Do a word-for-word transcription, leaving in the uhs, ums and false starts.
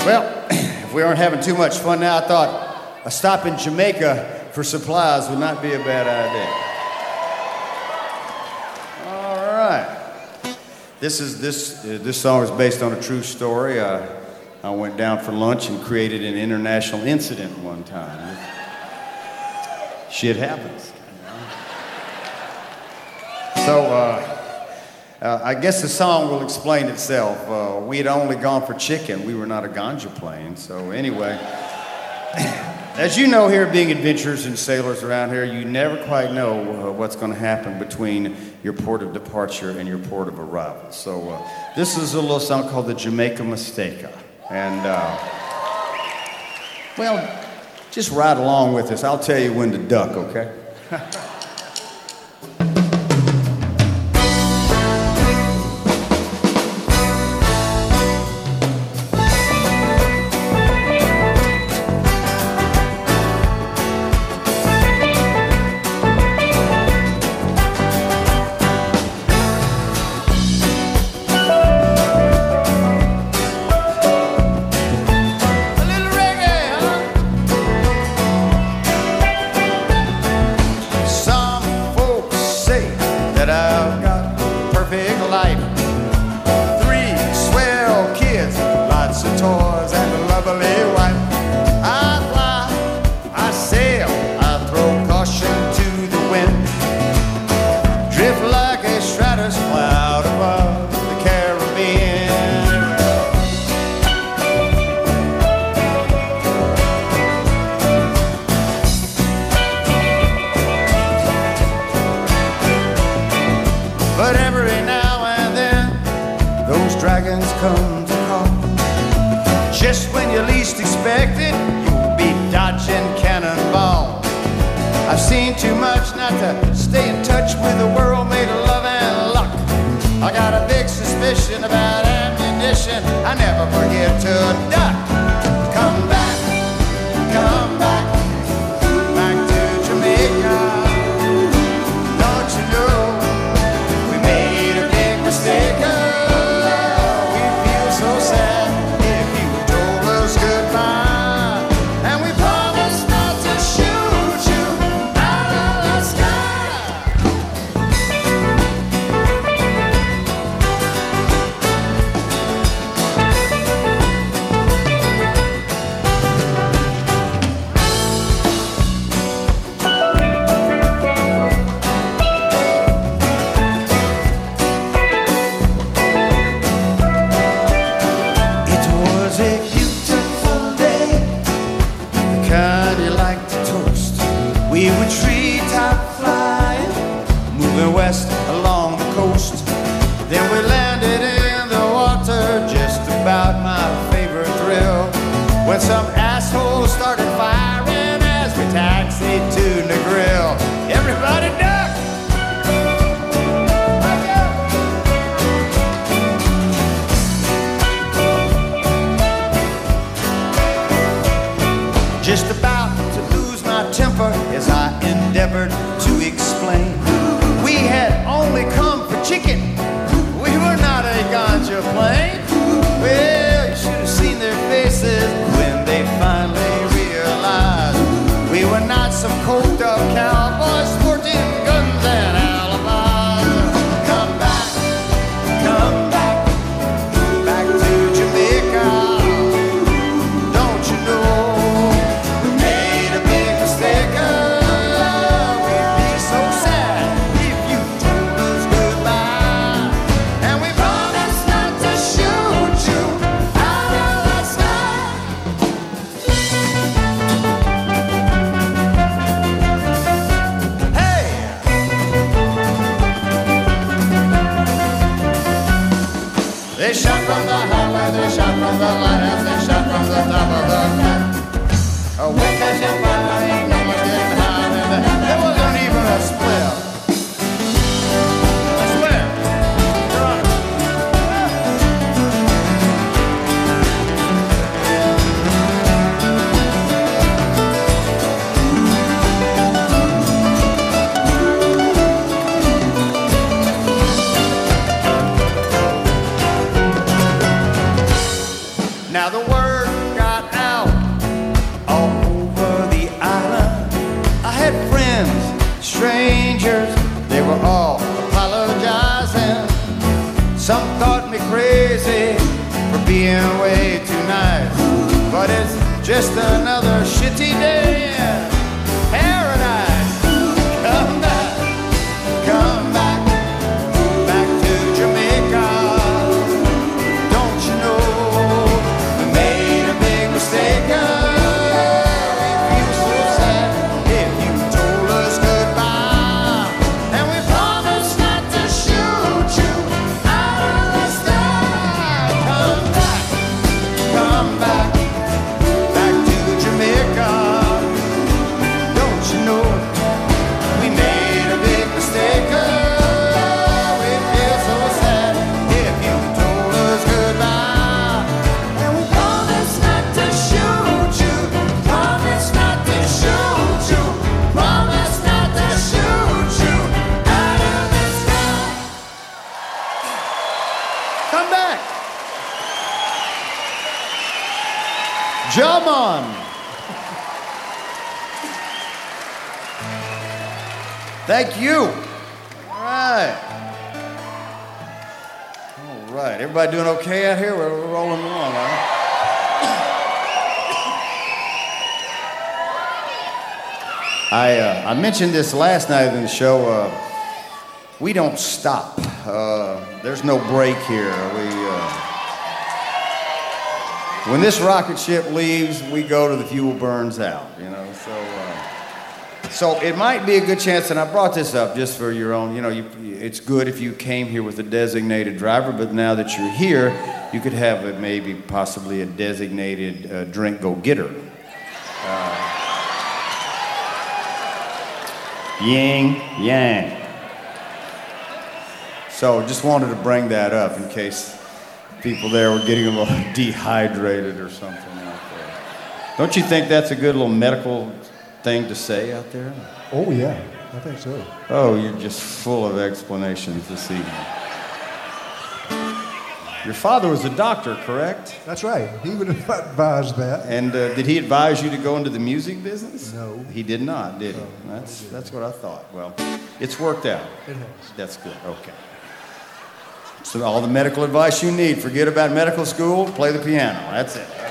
Well, if we aren't having too much fun now, I thought a stop in Jamaica for supplies would not be a bad idea. All right. This is this uh, this song is based on a true story. Uh, I went down for lunch and created an international incident one time. Shit happens. So. Uh, Uh, I guess the song will explain itself. Uh, we had only gone for chicken. We were not a ganja plane. So anyway, as you know here, being adventurers and sailors around here, you never quite know uh, what's going to happen between your port of departure and your port of arrival. So uh, this is a little song called the Jamaica Mistake. And, uh, well, just ride along with us. I'll tell you when to duck, okay? Well, you should have seen their faces when they word got out all over the island. I had friends, strangers, they were all apologizing. Some thought me crazy for being way too nice, but it's just another shitty day in paradise. Come back, come back, back to Jamaica. Don't you know we made a big mistake? We feel so sad if you told us goodbye, and we promised not to shoot you out of the sky. Come back, come back, back to Jamaica. Don't you know we made a big mistake? We feel so sad if you told us goodbye, and we promised not to shoot you, promised not to shoot you, promised not to shoot you out of the sky. Come back. Jaman. Thank you. All right. All right. Everybody doing okay out here? We're we're rolling along, all right? I, uh, I mentioned this last night in the show. Uh, we don't stop. Uh, there's no break here. We, uh, when this rocket ship leaves, we go to the fuel burns out, you know, so... Uh, So it might be a good chance, and I brought this up just for your own, you know, you, it's good if you came here with a designated driver, but now that you're here, you could have a, maybe possibly a designated uh, drink go-getter. Uh, yin, yang. So just wanted to bring that up in case people there were getting a little dehydrated or something out there. Don't you think that's a good little medical thing to say out there? Oh, yeah, I think so. Oh, you're just full of explanations this evening. Your father was a doctor, correct? That's right. He would have advised that. And uh, did he advise you to go into the music business? No. He did not, did he? No, that's he that's what I thought. Well, it's worked out. It has. That's good. Okay. So all the medical advice you need. Forget about medical school. Play the piano. That's it.